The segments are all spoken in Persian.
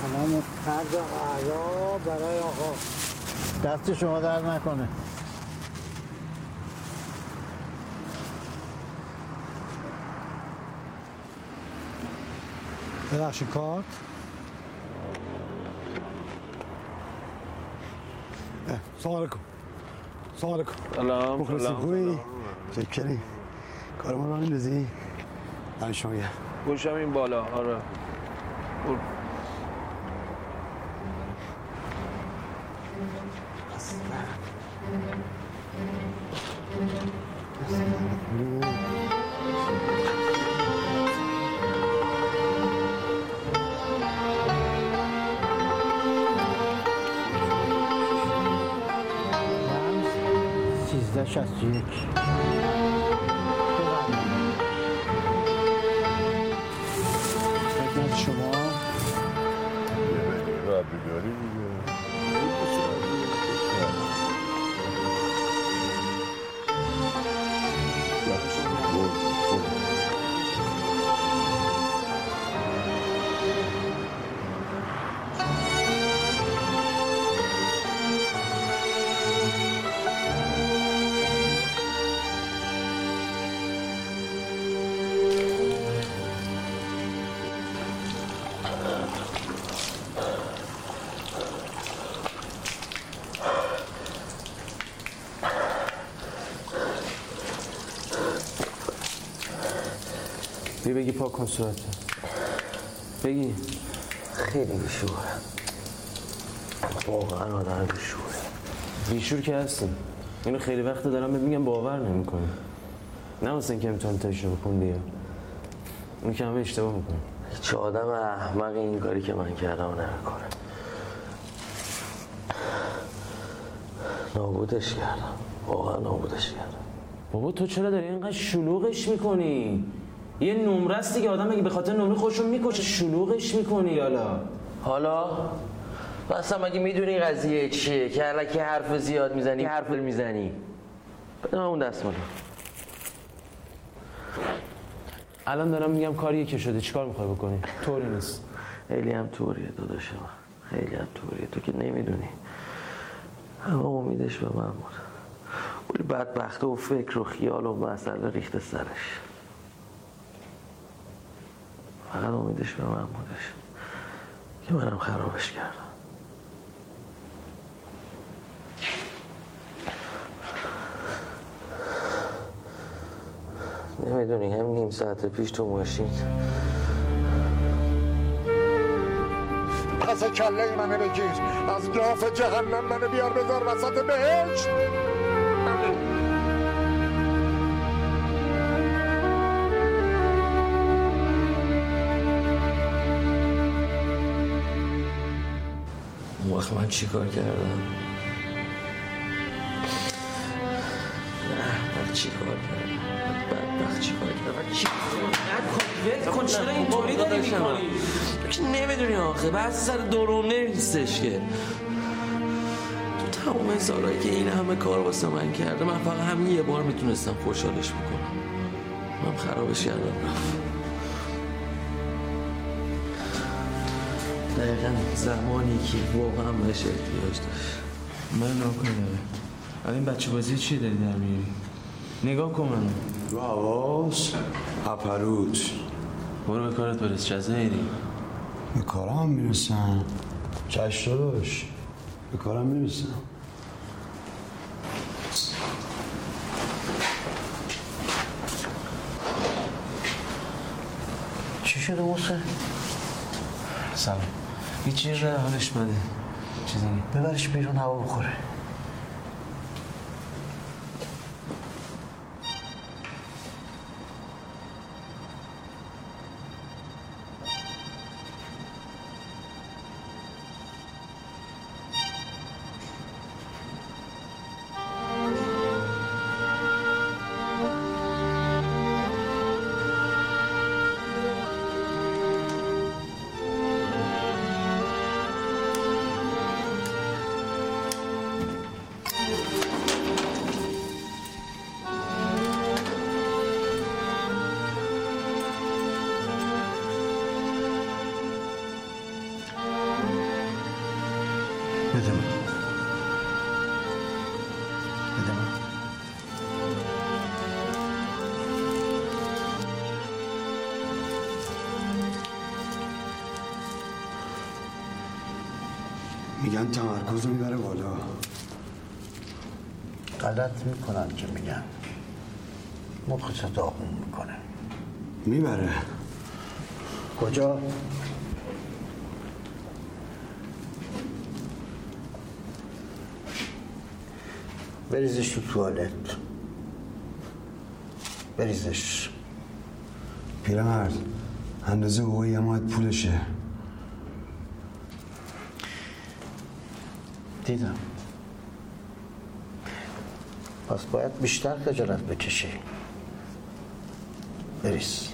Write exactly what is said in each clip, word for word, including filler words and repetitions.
تمام خرج غذا برای آقا. دست شما درد نکنه. ببخشید کارت. سلام علیکم. سلام علیکم. سلام. مخلصی خوبی؟ چکری. کارمون رو می‌ریزی؟ من شما یه. گوشم این بالا. آره. برو. سیزده شست و یک. خدمت شما. را بیداری دیگه. بی بگی پاک کن صورته. بگی. خیلی بیشوره. واقعا آدم بیشوره. بیشور که هستی. اینو خیلی وقت دارم بهت میگم باور نمی‌کنی. نه واسه اینکه امتحان تجربه کن دیگه. اون که همه اشتباه میکنه. هیچ آدم احمقی این کاری که من کردم نمیکنه. نابودش کردم. واقعا نابودش کردم. بابا تو چرا داری اینقدر شلوغش میکنی؟ یه نمره است دیگه، آدم اگه به خاطر نمره خودشو میکشه شلوغش میکنی. حالا حالا اصلا مگه میدونی قضیه چیه که الکی حرف زیاد میزنی حرف میزنی؟ بده من اون دستمالو. الان دارم میگم کاریه که شده، چیکار میخوای بکنی؟ طوری نیست. خیلی هم طوریه داداش من، خیلی هم طوریه، تو که نمیدونی. همه امیدش به من بود. ولی بدبخته و فکر و خیال و مسئله ریخته سرش. فقط امیدش به من بودش که منم خرابش کردم. نمیدونی هم نیم ساعت پیش تو ماشین پس کله منو بگیر، از لاف جهنم منو بیار بذار وسط بهشت. اون وقت من چی کار کردم؟ نه من چی کار کردم؟ بدبخت چی کار کردم؟ چی کار کردم؟ چرا اینطوری داری میکنی؟ تو که نمیدونی آخه بحث سر درونه نیستش که. تو تمام این سالایی که این همه کار واسه من کرده من فقط همین یه بار میتونستم خوشحالش بکنم. من خرابش کردم رفت. دقیقا زمانی که واقعا بهش احتیاج داشت. من نگاه کنم الان این بچه بازی چیه داری در میاری؟ نگاه کن منو. رو حواس اپروت. برو به کارت برس. جزایری به کارم میرسم. چشم داداش، به کارم میرسم. چی شده موسه؟ سلام. هیچ چیز را حالش بده. چیزی نیست. ببرش بیرون هوا بخوره. بده من بده من میگن تمرکز رو میبره بالا. غلط میکنن که میگن مخصوص داغون میکنه. میبره کجا؟ بریزش تو توالت. بریزش. پیرمرد اندازه حقوقی امایت پولشه. دیدم. پس باید بیشتر خجالت بکشی. بریز.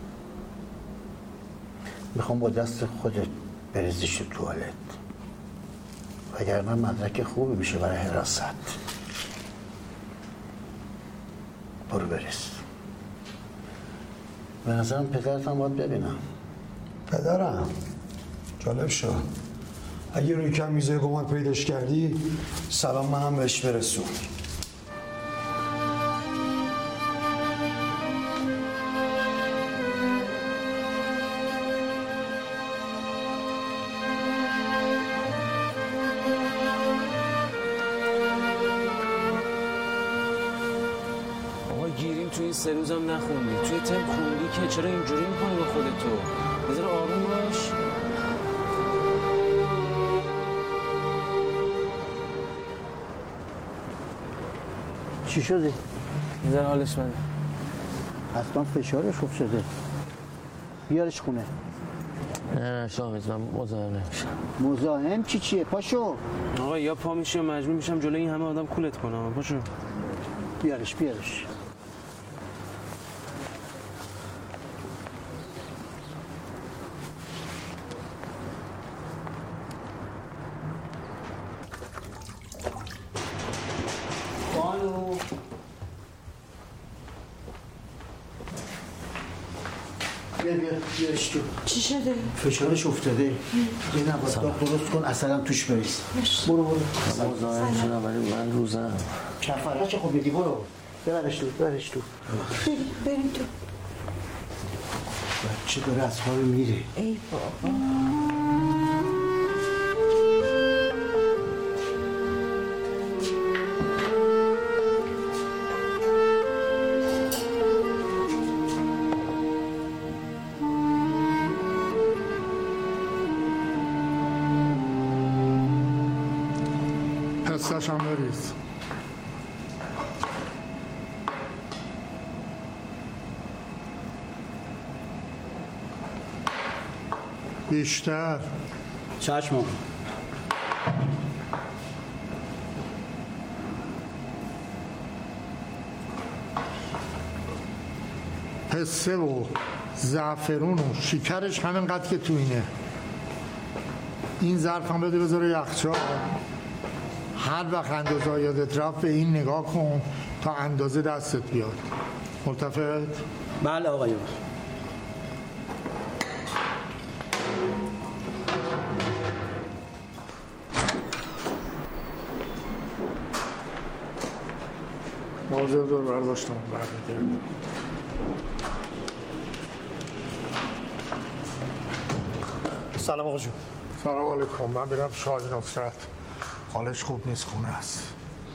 میخوام با دست خودت بریزیش تو توالت، وگرنه مدرک خوبی میشه برای حراست. برو بریز. به نظرم پدرت هم باید ببینم. پدرم جالب شد. اگه روی کم میزه گمان پیداش کردی سلام منم بهش برسون. توی این سه روزم نخوندی، توی ترم خوندی که چرا اینجوری میکنی با خودت تو؟ بذار آروم باش. چی شده؟ بذار حالش بده. حتما فشارش خوب شده. بیارش خونه. نه نه شاهد من مزاحم نمیشم. مزاحم چی چیه؟ پاشو. آقا یا پا میشی یا مجبور میشم جلوی این همه آدم کولت کنم. پاشو. بیارش بیارش. بیارش تو. چی شده؟ فشارش افتاده. یه نبات داغ درست کن، اصلا توش بریز. برو برو. مزاحم شدم ولی من روزم. کفره چه خوب بگی برو. ببرش تو ببرش تو. بریم بریم تو. بچه داره از خواب میره. ای بابا. حسش هم بریز. بیشتر. چشم. پسته و زعفرون و شکرش همینقدر که تو اینه. این ظرف هم بده بذاره یخچال. هر وقت اندازه یادت رفت به این نگاه کن تا اندازه دستت بیاد. ملتفت؟ بله آقایون. موضوع دور برداشتم برمیگردم. سلام آقا جون. سلام علیکم. من برم شاهد نصرت. حالش خوب نیست، خونه است.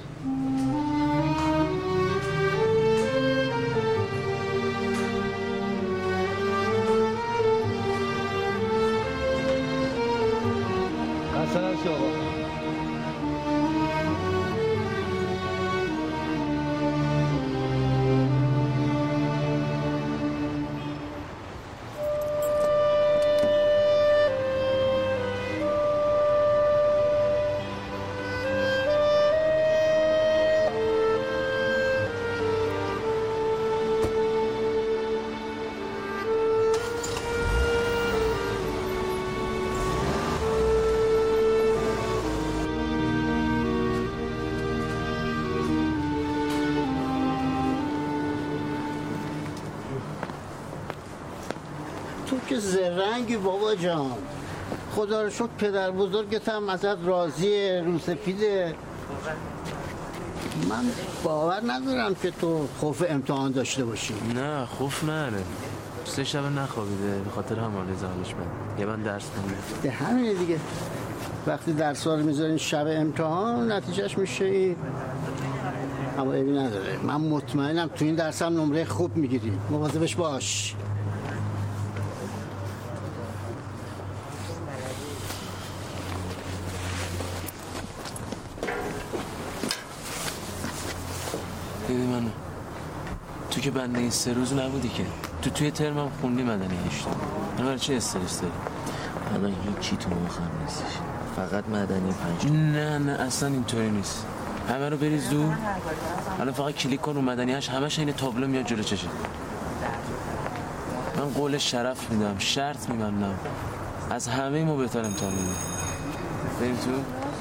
حسن هستی آقا. تو که زرنگی بابا جان. خدا رو شکر پدر بزرگت هم ازت راضیه، روسفیده. من باور ندارم که تو خوف امتحان داشته باشی. نه خوف نره. سه شب نخوابیده به خاطر همون رضایتش من. یه من درس نمیده. به همینه دیگه. وقتی درس رو میذارین شب امتحان نتیجهش میشه این. اما عیبی نداره. من مطمئنم تو این درس هم نمره خوب میگیری. مواظبش باش. دیدی منو تو که بنده این سه روز نبودی که تو توی ترمم خوندی مدنی هشتم. من برای چه استرس داری؟ الان هیچی تو مخم نیستش، فقط مدنی پنج. نه نه اصلا اینطوری نیست. همه رو بریز دور. الان فقط کلیک کن رو مدنیش، همش این تابلو میاد جلو چشه. من قول شرف میدم، شرط میبندم از همه ما بهتر امتحان میدم. بریم تو.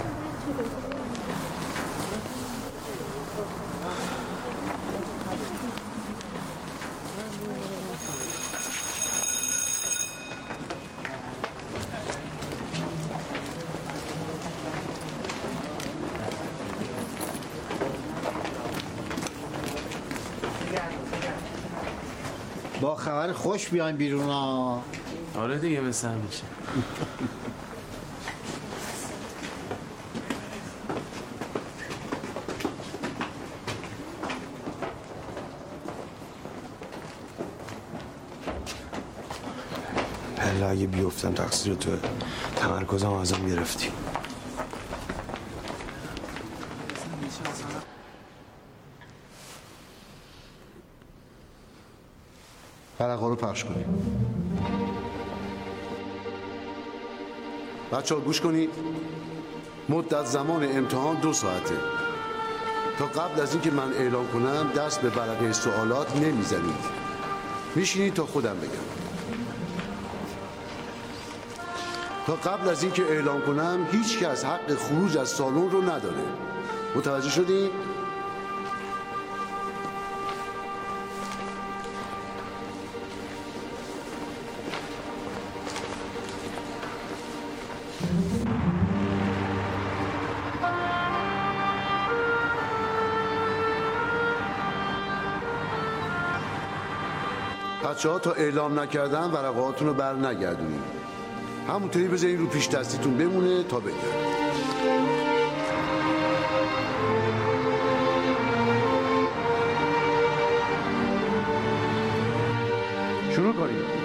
با خبر خوش بیاین بیرون ها. آره دیگه مثل همیشه. هلا اگه بیفتم تقصیر توه. تمرکزم ازم گرفتی. ورقا رو پخش کنید. بچه ها گوش کنید. مدت زمان امتحان دو ساعته. تا قبل از اینکه من اعلام کنم دست به ورقه سوالات نمیزنید. میشینید تا خودم بگم. تا قبل از اینکه اعلام کنم هیچ کس حق خروج از سالن رو نداره. متوجه شدید؟ بچه ها تا اعلام نکردن ورقاتون رو بر نگردونید. همونطوری بذارین رو پیش دستیتون بمونه تا بگم. شروع کنید.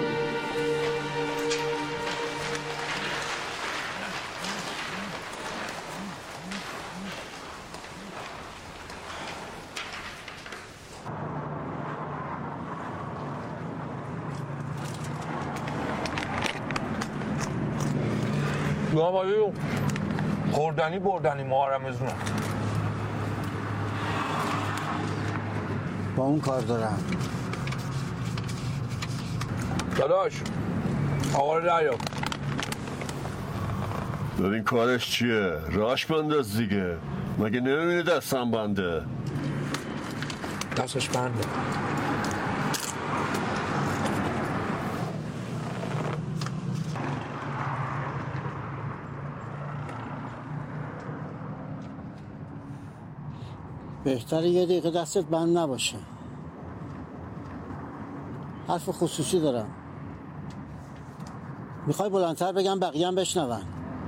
آقایون خوردنی بردنی محرمزونه. با اون کار دارم. داداش آقا رو دریا. ببین کارش چیه؟ راش بنداز دیگه. مگه نمیبینی دستم بنده؟ دستش بنده. بهتره یه دقیقه دستت بند نباشه. حرف خصوصی دارم. میخوای بلندتر بگم بقیه هم بشنون؟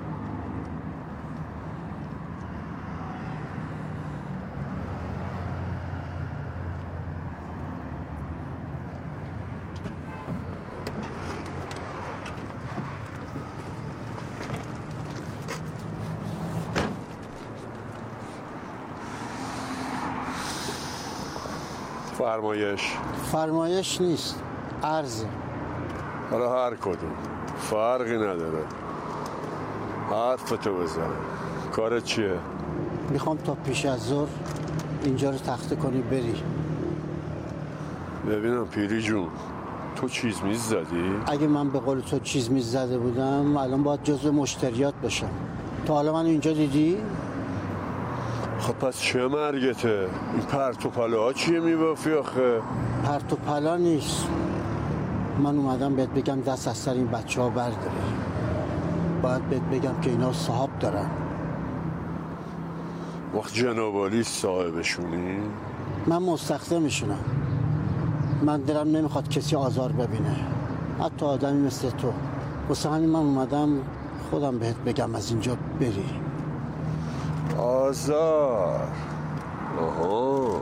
فرمایش. فرمایش نیست، عرضه. حالا هر کدوم فرقی نداره. حرفتو بزن. کارت چیه؟ میخوام تا پیش از ظهر اینجا رو تخته کنی بری. ببینم پیری جون تو چیز میز زدی؟ اگه من به قول تو چیز میز زده بودم الان باید جزو مشتریات باشم. تا حالا من اینجا دیدی؟ خب پس چه مرگته؟ این پرت و پلاها چیه میبافی آخه؟ پرت و پلا نیست. من اومدم بهت بگم دست از سر این بچه ها برداره. باید بهت بگم که اینا صاحب دارن. وقت جناب عالی صاحبشونی؟ من مستخدمشونم. من دلم نمیخواد کسی آزار ببینه، حتی آدمی مثل تو. واسه همین من اومدم خودم بهت بگم از اینجا بری. آزار؟ آها.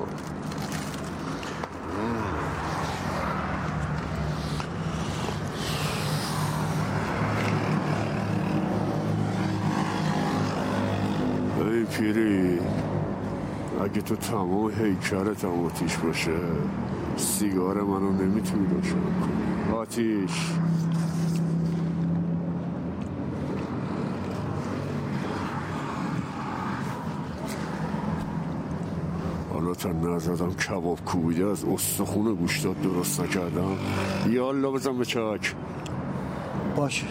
ای پیری، اگه تو تمام هیکلت هم آتیش باشه سیگار منو نمیتونی روشن کنی. آتیش. حالا تا نزدم کباب کوبیده از استخون گوشتات درست نکردم. یالا بزن به چاک. باشه.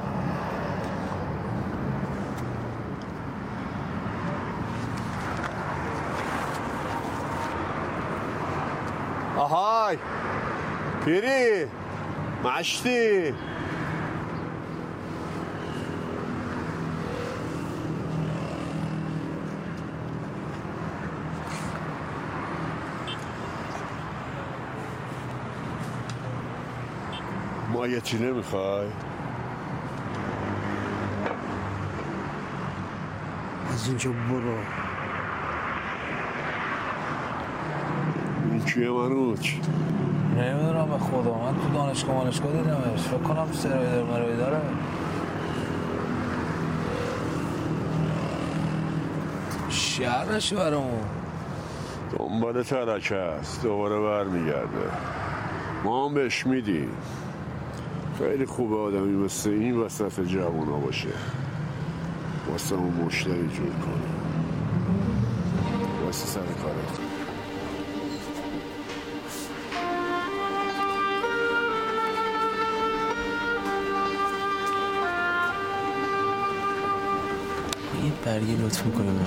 آهای پیری مشتی. مایتی نمیخوای؟ از اینجا برو. این کیه منوچ؟ نمیدونم به خدا، من تو دانشگاه مانشگاه دیدمش، فکر کنم سرایدار مرایداره. شهرشو برامون دنبال ترک هست، دوباره برمیگرده. ما هم بهش میدیم. خیلی خوبه آدمی مثل این وسط جوونا باشه، واسه اون مشتری جور کنه. واسه سر کارت. یه برگی لطف میکنه من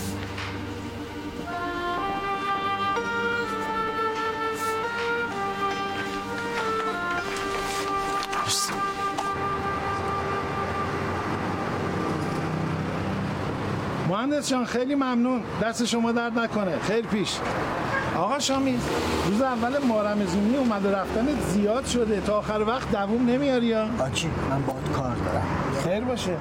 مهندس جان خیلی ممنون، دست شما درد نکنه. خیر پیش. آقا شامی، روز اول ماه رمضانی اومد و رفتن زیاد شده، تا آخر وقت دووم نمیاری یا؟ آجی من باید کار دارم. خیر باشه.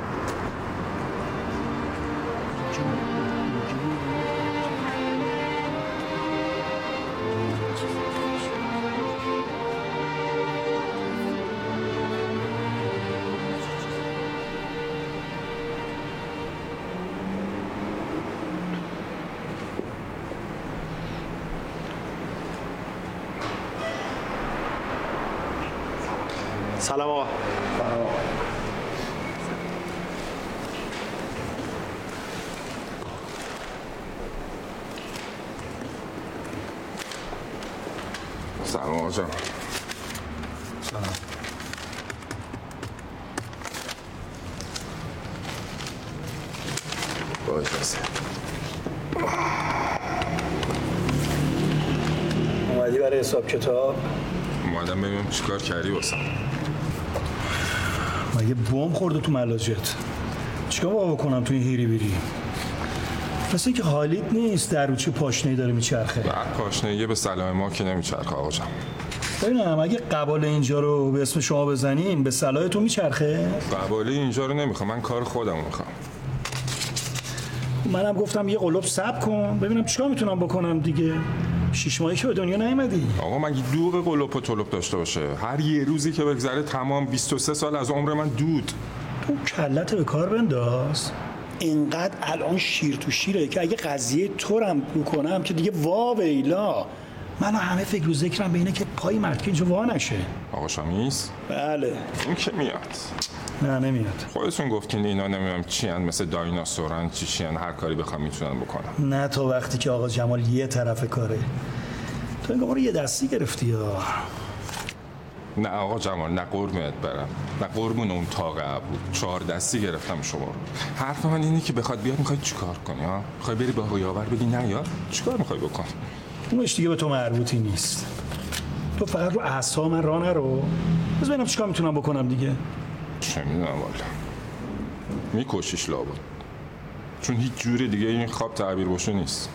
سلام آقا. سلام آقا جان. سلام. با اجازه. اومدی برای حساب کتاب؟ اومدم ببینم چیکار کردی واسم. مگه بمب خورده تو ملاجت؟ چیکار باید بکنم تو این هیری بیری؟ مثل اینکه حالیت نیست، در رو چه پاشنه‌ای داره میچرخه. بعد پاشنه‌ای به سلام ما که نمیچرخه آقا جان. ببینم اگه قبال اینجا رو به اسم شما بزنیم به صلاح تو میچرخه؟ قباله اینجا رو نمیخوام، من کار خودم میخوام. منم گفتم یه قلوب صبر کن ببینم چیکار میتونم بکنم دیگه. شش ماهی که به دنیا نیومدی. آقا مگه دوغ قلوب و طلب داشته باشه؟ هر یه روزی که بگذره تمام بیست و سه سال از عمر من دود. تو کلت به کار بنداز. اینقدر الان شیر تو شیره که اگه قضیه تو رو رو کنم که دیگه وا ویلا. من همه فکر و ذکرم به اینه که پای مرد که اینجا وا نشه. آقا شامیز؟ بله. این که میاد. نه نمیاد. خودتون گفتین اینا نمیدونم چی ان، مثل دایناسورن چی چی ان، هر کاری بخوام میتونن بکنن. نه تا وقتی که آقا جمال یه طرف کاره. تو اینگاه ما رو یه دستی گرفتی یا؟ نه آقا جمال، نه قربونت برم، نه قربون اون تاقه بود، چهار دستی گرفتم شما رو. حرف من اینه که بخواد بیاد میخوای چیکار کنی ها؟ میخوای بری با یاور بگی نه یا چیکار میخوای بکنی؟ اونش دیگه به تو مربوطی نیست. تو فقط رو اعصاب من راه نرو. بذار ببینم چیکار میتونم بکنم دیگه. چه میدونم والا. میکشیش لابد، چون هیچ جور دیگه این خواب تعبیر باشه نیست.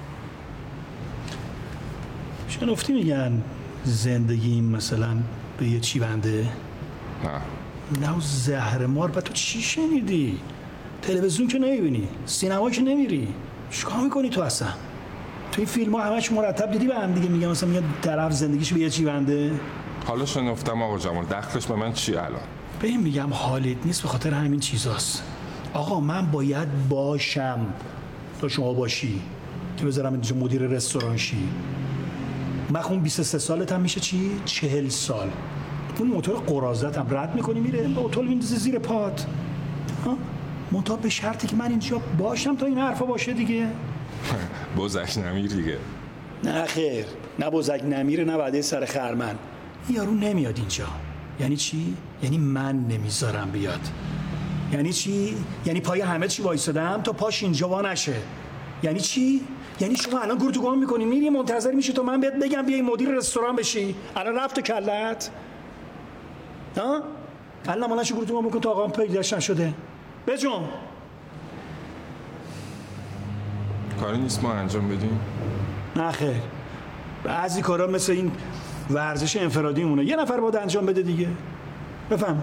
شنفتی میگن زندگی مثلا به یه چی بنده؟ نه نه زهر مار. با تو چی شنیدی؟ تلویزیون که نمیبینی، سینما که نمیری، چیکار میکنی تو اصلا؟ تو این فیلم ها همش مرتب دیدی به هم دیگه میگن مثلا میگن طرف زندگیش به یه چی بنده؟ حالا شنفتم آقا جمال، دخلش به من چی الان؟ به این میگم حالیت نیست، به خاطر همین چیزاست. آقا من باید باشم تا شما باشی که بذارم اینجا مدیر رستوران شی. من خون بیست و سه سالت هم میشه چی؟ چهل سال. اون موتور قرازت هم رد میکنی میره با اتول میندازی زیر پات. ها؟ منتها به شرطی که من اینجا باشم تا این حرفا باشه دیگه. بزک نمیر دیگه. نه خیر، نه بزک نمیره نه وعده سر خرمن. یارو نمیاد اینجا. یعنی چی؟ یعنی من نمیذارم بیاد. یعنی چی؟ یعنی پای همه چی وایسادم تا پاش اینجا وا نشه. یعنی چی؟ یعنی شما الان گورتوگام میکنی میری منتظر میشی تا من بهت بگم بیای مدیر رستوران بشی. الان رفت کلت؟ ها؟ الان مالش گورتوگام میکن تا آقام پیداش نشده. بجون. کاری نیست ما انجام بدیم؟ نه خیر. بعضی کارا مثل این ورزش انفرادی مونه یه نفر باید انجام بده دیگه. بفهم.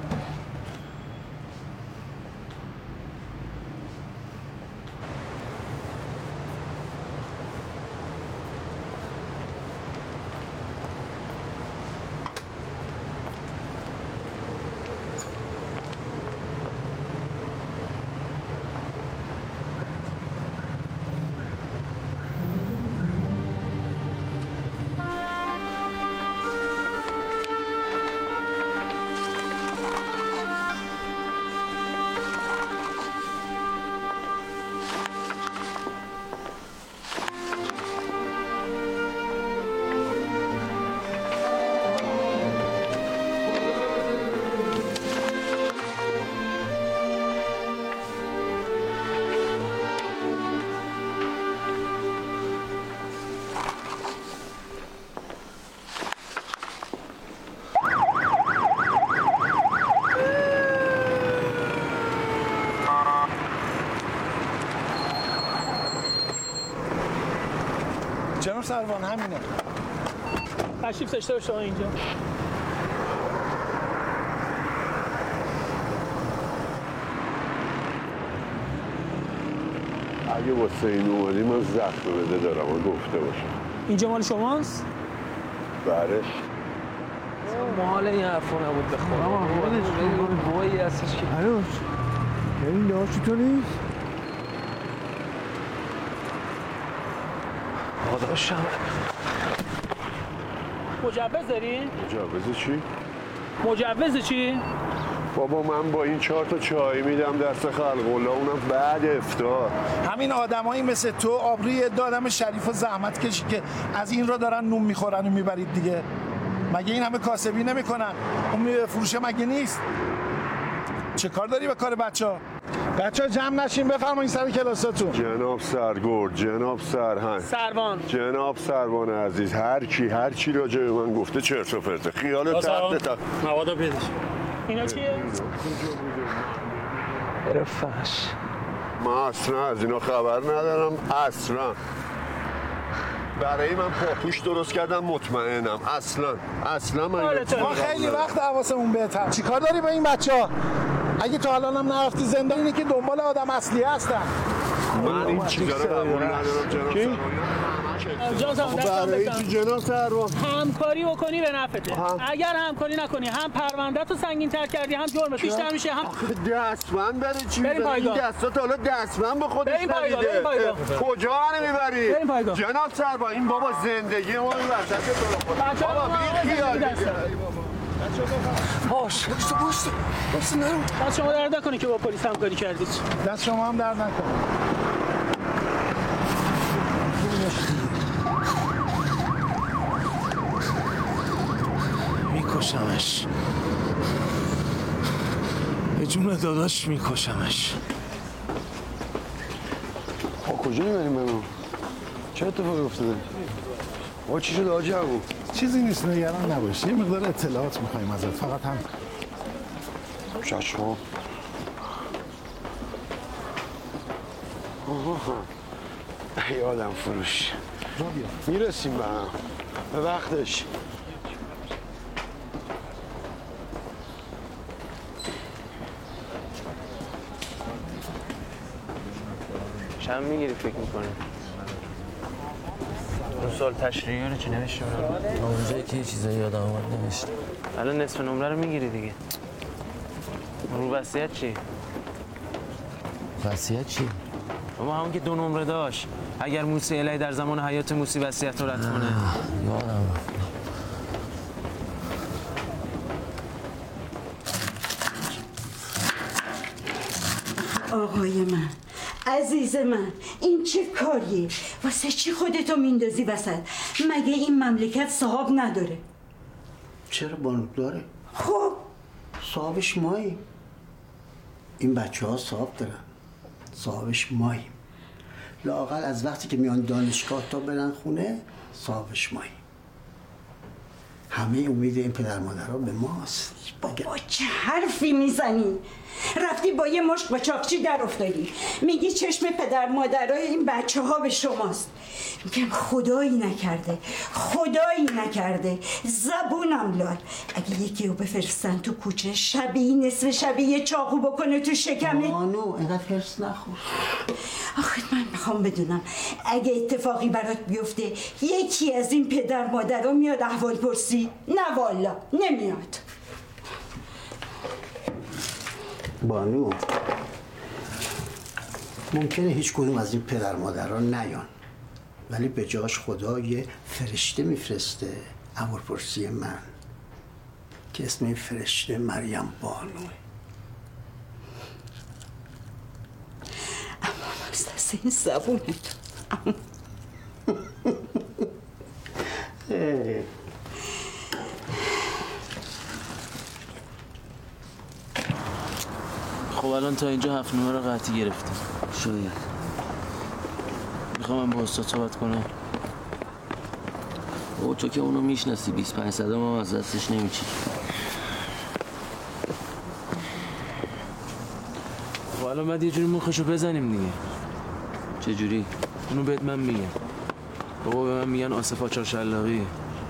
جناب سروان همینه. تشریف داشته باشه اینجا. اگه واسه این اومدی من زخم بده دارم و گفته باشم. اینجا مال شماست؟ بله. مال این حرفا نبود به خدا. مالش تو بایی هستش که هنوز این داشت تو نیست؟ داداشم. مجوز داری؟ مجوز چی؟ مجوز چی؟ بابا من با این چهار تا چای میدم دست خلق الله اونم بعد افطار. همین آدمایی مثل تو آبروی عده آدم شریف و زحمت کشی که از این را دارن نون میخورن و میبرید دیگه. مگه این همه کاسبی نمیکنن؟ اون فروشه مگه نیست؟ چه کار داری به کار بچه‌ها؟ بچه‌ها جمع نشین بفرمایید سر کلاساتون. جناب سرگرد، جناب سرهنگ، سروان، جناب سروان عزیز، هر کی هر چی راجع به من گفته چرت و پرته. خیال تحت تا موادا پیداش. اینا چیه؟ رفش. من اصلا از اینا خبر ندارم اصلا. برای من پاپوش درست کردم مطمئنم اصلا اصلا من ما خیلی وقت حواسمون بهتر. چیکار داری با این بچه‌ها؟ اگه تا الان هم نرفتی زندان اینه که دنبال آدم اصلی هستن. من این چیزا رو قبول ندارم جناب سروان. جان سروان دستم بزن. جناب سروان همکاری بکنی به نفعته. اگر همکاری نکنی هم پرونده تو سنگین تر کردی هم جرمت بیشتر میشه هم دستمند بره چی بریم پایگاه. این دستا تا حالا دستمند به خودش بریم پایگاه. بریم پایگاه. کجا منو میبری؟ بریم پایگاه. جناب سروان این بابا زندگی ما این وسط تو بابا بی خیال باش باش باش باش نرو. دست شما درد نکنه که با پلیس همکاری کردید. دست شما هم درد نکنه. میکشمش. به جون داداش میکشمش. با کجا میبریم منو؟ چه اتفاقی افتاده؟ با چی شده آجی ابو؟ چیزی نیست نگران نباش. یه مقدار اطلاعات میخوایم ازت فقط هم چشم. آقا خان ای آدم فروش میرسیم به هم به وقتش. چند میگیری فکر میکنی؟ اون سال تشریعی رو چی نوشته برام؟ اونجایی که یه چیزایی یادم اومد نوشته. الان نصف نمره رو میگیری دیگه. رو وصیت چی؟ وصیت چی؟ بابا همون که دو نمره داشت. اگر موسی الهی در زمان حیات موسی وصیت رو رد کنه. یادم آقای من، عزیز من، این چه کاریه؟ واسه چی خودتو میندازی وسط؟ مگه این مملکت صاحب نداره؟ چرا بانو داره؟ خب صاحبش مایی. این بچه ها صاحب دارن، صاحبش مایی. لااقل از وقتی که میان دانشگاه تا برن خونه صاحبش مایی. همه امید این پدر مادرها به ماست. بابا چه حرفی میزنی؟ رفتی با یه مشت با چاقچی در افتادی میگی چشم پدر مادرای این بچه ها به شماست. میگم خدایی نکرده خدایی نکرده زبونم لال اگه یکی رو بفرستن تو کوچه شبیه نصف شبیه یه چاقو بکنه تو شکمه. مانو اینقدر فرس نخور. آخه من میخوام بدونم اگه اتفاقی برات بیفته یکی از این پدر مادرها میاد احوال پرسی؟ نه والا نمیاد. بانو ممکنه هیچ کدوم از این پدر مادرها نیان، ولی به جاش خدا یه فرشته میفرسته احوالپرسی من که اسم این فرشته مریم بانوه. اما از دست این زبونت خب الان تا اینجا هفت نمره رو قطعی گرفتیم. شاید میخوام من با استاد صحبت کنم. او تو که اونو میشناسی بیست و پنج صدم هم از دستش نمیچی. خب الان باید یه جوری مخشو بزنیم دیگه. چه جوری؟ اونو بهت من میگم. بابا به من میگن آصف آچار شلاقیه.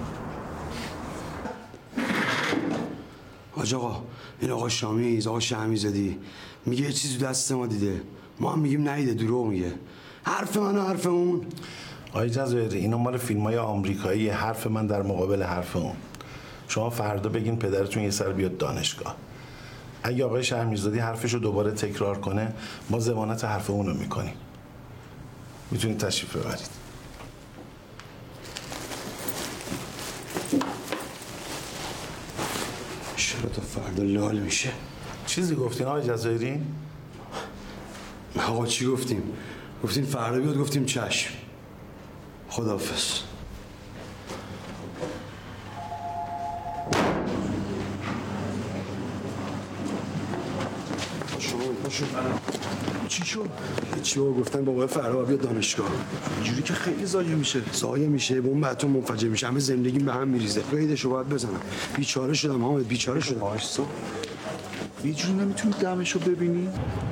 حاج آقا این آقا شامیز آقا شهمیزادی میگه یه چیزی دست ما دیده، ما هم میگیم نیده، دروغ میگه. حرف من و حرف اون. آقای جزایری اینا مال فیلم‌های آمریکایی، حرف من در مقابل حرف اون. شما فردا بگین پدرتون یه سر بیاد دانشگاه. اگه آقای شهمیزادی حرفشو دوباره تکرار کنه ما ضمانت حرف اونو میکنیم. میتونید تشریف ببرید. چرا تا فردا لال میشه؟ چیزی گفتین آقای جزایری؟ آقا چی گفتیم؟ گفتیم فردا بیاد، گفتیم چشم. خداحافظ. چی شد؟ چی بابا گفتن بابا فردا بیاد دانشگاه. اینجوری که خیلی زایه میشه. زایه میشه، بوم بهتون منفجر میشه، همه زندگیم به هم میریزه. قیدشو باید بزنم. بیچاره شدم حامد، بیچاره شدم. وایسا. یه جوری نمیتونی دمشو ببینی؟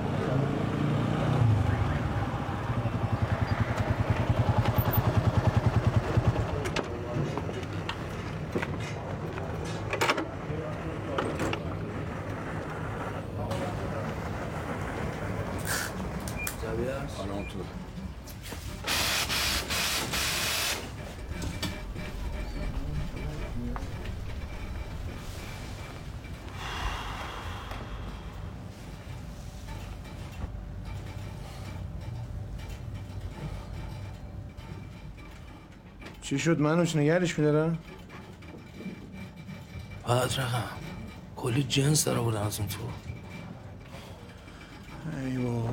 چی شد منوش نگرش میدارم؟ بعد رقم کلی جنس داره بودن از اون تو. ای بابا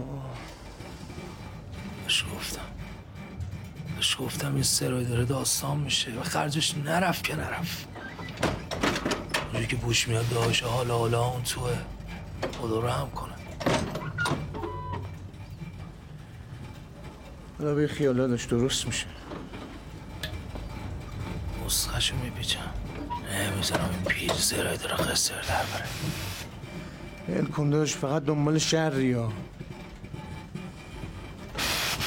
بهش گفتم بهش گفتم این سرای داره داستان میشه و خرجش نرفت که نرفت. اونجوری که بوش میاد داشت حالا حالا اون توه. خدا رحم کنه. حالا به خیالا داشت درست میشه. مسخشو میپیچم نمیزنم این پیر سرای داره قصر در بره. ول کن داشت فقط دنبال شری ها.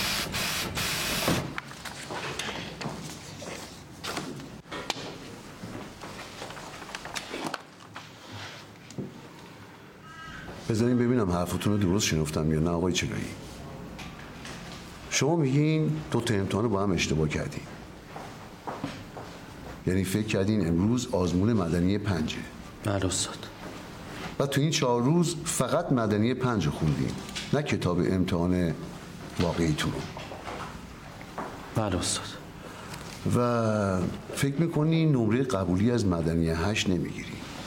بذارین ببینم حرفتون رو درست شنفتم یا نه آقای چلایی. شما میگین دو تا امتحان با هم اشتباه کردین، یعنی فکر کردین امروز آزمون مدنی پنجه. بله استاد. و تو این چهار روز فقط مدنی پنج خوندین، نه کتاب امتحان واقعیتون رو. بله استاد. و فکر میکنی نمره قبولی از مدنی هشت نمیگیری؟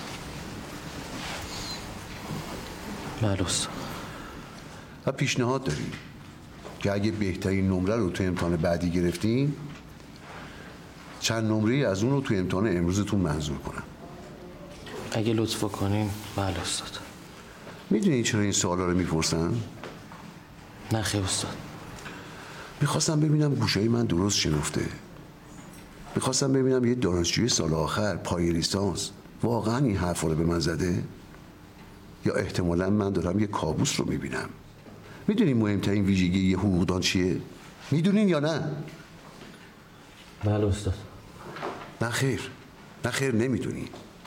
بله استاد. و پیشنهاد داری که اگه بهترین نمره رو تو امتحان بعدی گرفتین، چند نمره از اون رو تو امتحان امروزتون منظور کنم. اگه لطف کنین. بله استاد. میدونی چرا این سوالا رو میپرسن؟ نه خیلی استاد. میخواستم ببینم گوشای من درست شنفته. میخواستم ببینم یه دانشجوی سال آخر پای لیسانس واقعا این حرفا رو به من زده، یا احتمالا من دارم یه کابوس رو میبینم. میدونین مهمترین ویژگی یه حقوقدان چیه؟ میدونین یا نه؟ بله استاد. نه خیر، نه خیر نمیدونین.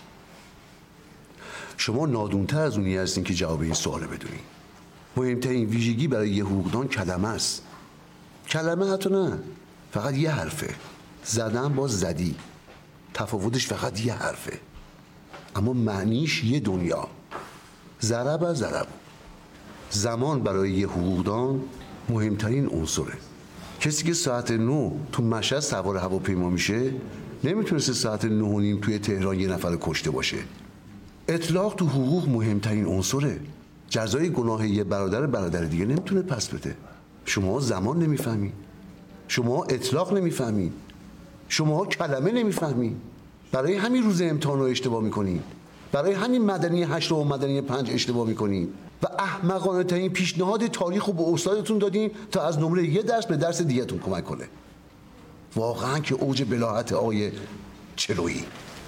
شما نادونتر از اونی هستین که جواب این سوال بدونین. مهمترین ویژگی برای یه حقوقدان کلمه است. کلمه حتی نه، فقط یه حرفه. زدن با زدی، تفاوتش فقط یه حرفه، اما معنیش یه دنیا. ضرب از ضرب. زمان برای یه حقوقدان مهمترین عنصره. کسی که ساعت نه تو مشهد سوار هواپیما میشه نمیتونسته ساعت نه و نیم توی تهران یه نفر کشته باشه. اطلاق تو حقوق مهمترین عنصره. جزای گناه یه برادر برادر دیگه نمیتونه پس بده. شما زمان نمیفهمین، شما اطلاق نمیفهمین، شما کلمه نمیفهمین. برای همین روز امتحان رو اشتباه میکنین، برای همین مدنی هشت و مدنی پنج اشتباه میکنین و احمقانه ترین پیشنهاد تاریخ رو به استادتون دادین تا از نمره یه درس به درس دیگه‌تون کمک کنه. واقعا که اوج بلاهت آقای چلویی.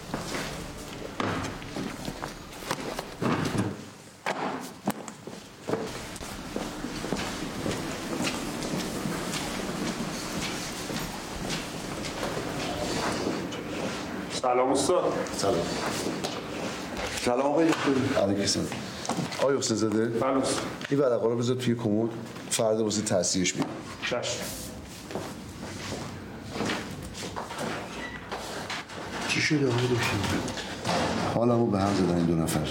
سلام استاد. سلام. سلام آقای علیکی سلام. آقای حسین زاده؟ بله استاد. این ورقا رو بذار توی کمد، فردا واسه تصحیحش میاد. چشم. چی شده آقای دکتر؟ حالمو به هم زدن این دو نفر.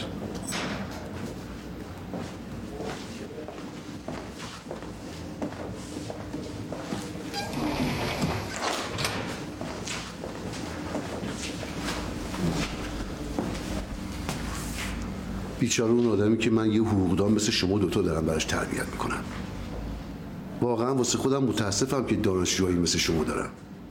بیچاره اون آدمی که من یه حقوقدان مثل شما دوتا دارم براش تربیت میکنم. واقعا واسه خودم متاسفم که دانشجوهایی مثل شما دارم.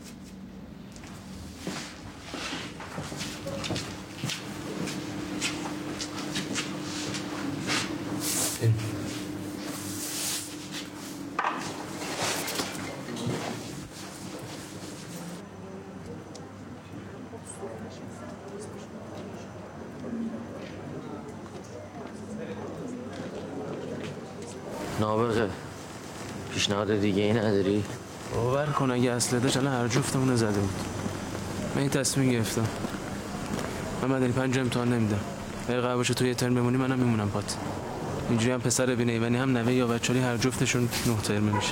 نابغه پیشنهاد دیگه ای نداری؟ باور کن اگه اصله داشت الان هر جفتمون زده بود. من این تصمیم گرفتم، من مدنی پنج امتحان نمیدم. اگه قرار باشه تو یه ترم بمونی منم میمونم پات. اینجوری هم پسر بینیونی هم نوه یا بچه‌ای هر جفتشون نه ترم میشه.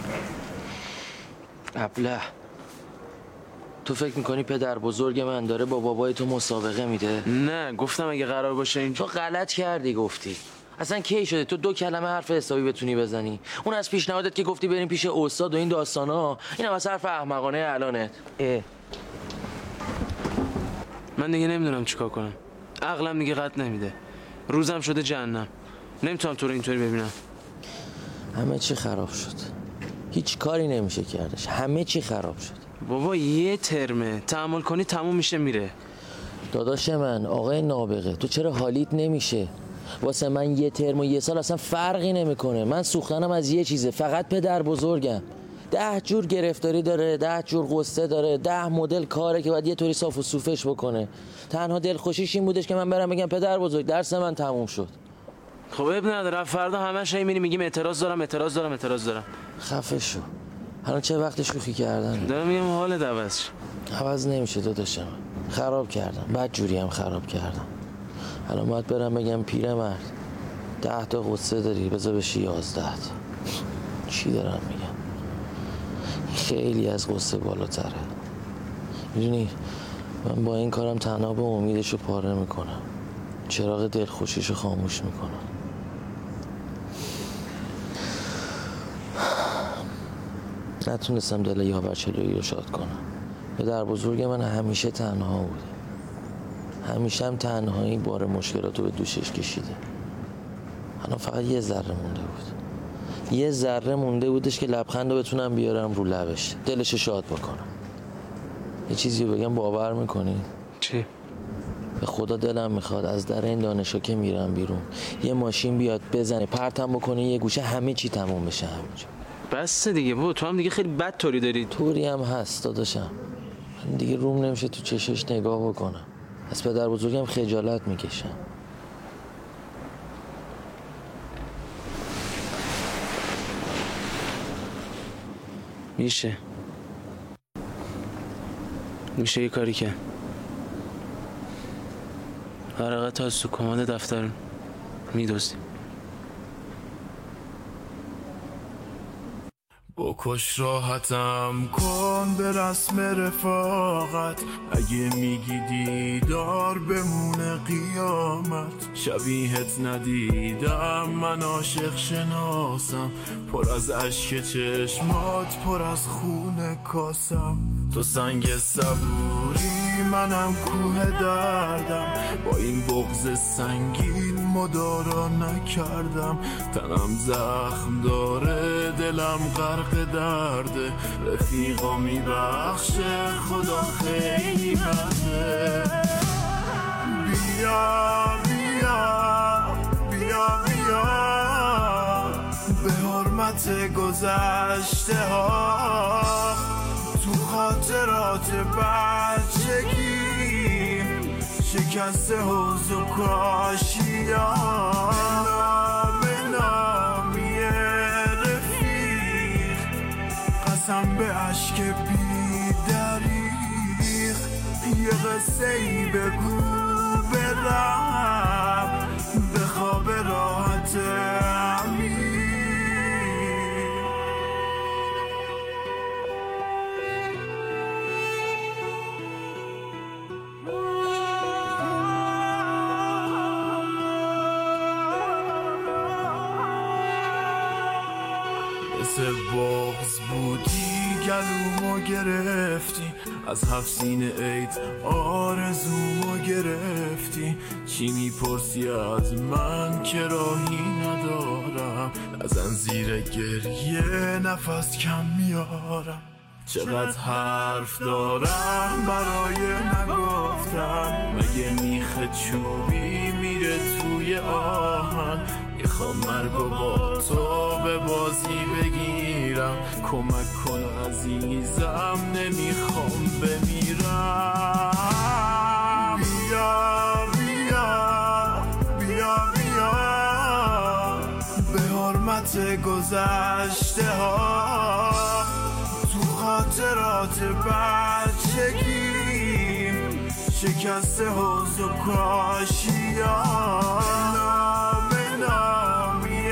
ابله تو فکر میکنی پدر بزرگ من داره با بابای تو مسابقه میده؟ نه گفتم اگه قرار باشه این تو غلط کردی گفتی. اصلا کی شده تو دو کلمه حرف حسابی بتونی بزنی؟ اون از پیشنهادت که گفتی بریم پیش استاد و این داستانا، این هم از حرف احمقانه الانت. اه. من دیگه نمیدونم چیکار کنم. عقلم دیگه قد نمیده. روزم شده جهنم. نمیتونم تو رو اینطوری ببینم. همه چی خراب شد. هیچ کاری نمیشه کردش. همه چی خراب شد. بابا یه ترمه تحمل کنی تموم میشه میره. داداش من آقای نابغه تو چرا حالیت نمیشه؟ واسه من یه ترم و یه سال اصلا فرقی نمیکنه. من سوختنم از یه چیزه، فقط پدر بزرگم. ده جور گرفتاری داره، ده جور قصه داره، ده مدل کاره که باید یه طوری صاف و صوفش بکنه. تنها دلخوشیش این بودش که من برم بگم پدر بزرگ درس من تموم شد. خب اب نداره، فردا همش هی میریم میگیم اعتراض دارم اعتراض دارم اعتراض دارم. خفه شو. الان چه وقت شوخی کردن؟ دارم میگم حالت عوض شه. عوض نمیشه داداش من. خراب کردم. بد جوری هم خراب کردم. الان باید برم بگم پیرمرد ده تا قصه داری بذار بشی یازده تا. چی دارم میگم؟ خیلی از قصه بالاتره. میدونی من با این کارم تنها به امیدشو پاره میکنم، چراغ دلخوشیشو خاموش میکنم. نتونستم دل یاور چلویی رو شاد کنم. پدر بزرگ من همیشه تنها بوده، همیشه هم تنهایی بار مشکلاتو به دوشش کشیده. الان فقط یه ذره مونده بود، یه ذره مونده بودش که لبخند رو بتونم بیارم رو لبش، دلش شاد بکنم. یه چیزی رو بگم باور میکنی؟ چی؟ به خدا دلم میخواد از در این دانشگاه که میرم بیرون یه ماشین بیاد بزنه پرتم بکنه یه گوشه همه چی تموم بشه همینجا. بس دیگه بابا، تو هم دیگه خیلی بد طوری داری. طوری هم هست داداشم، من دیگه روم نمیشه تو چشش نگاه بکنم. از پدر بزرگم خجالت میکشم. میشه میشه یه کاری که ورقه تا از تو کماد دفتر میدوزیم. بکش راحتم کن به رسم رفاقت، اگه میگی دیدار بمونه قیامت. شبیهت ندیدم من عاشق شناسم، پر از اشک چشمات پر از خون کاسم. تو سنگ صبوری منم کوه دردم، با این بغض سنگین مدارا نکردم. تنم زخم داره دلم غرق درده، رفیقا میبخشه خدا خیلی بده. بیا بیا بیا بیا به حرمت گذشته ها، تو خاطرات بچگی شکست حوض و کاشیان. نام نامی رفیق قسم به عشق بی دریغ، یه قصه ای بگو برم به خواب راحت امیر. مثل بغض بودی گلومو گرفتی، از هفت سینه عید آرزومو گرفتی. چی میپرسی از من که راهی ندارم، نزن زیر گریه نفس کم میارم. چقدر حرف دارم برای نگفتن، مگه میخ چوبی میره توی آهن. میخوام مرگو با تو به بازی بگیرم، کمک کن عزیزم نمیخوام بمیرم. بیا بیا بیا بیا به حرمت گذشته ها، تو خاطرات بچگیم شکست حوض و کاشیان. نام نامی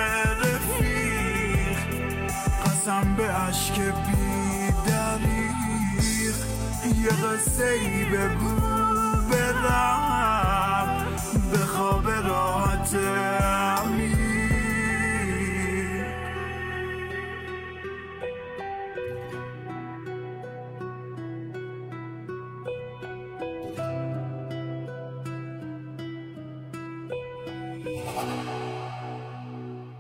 رفیق قسم به عشق بی دریغ، یه قصه ای بگو برم به خواب راحت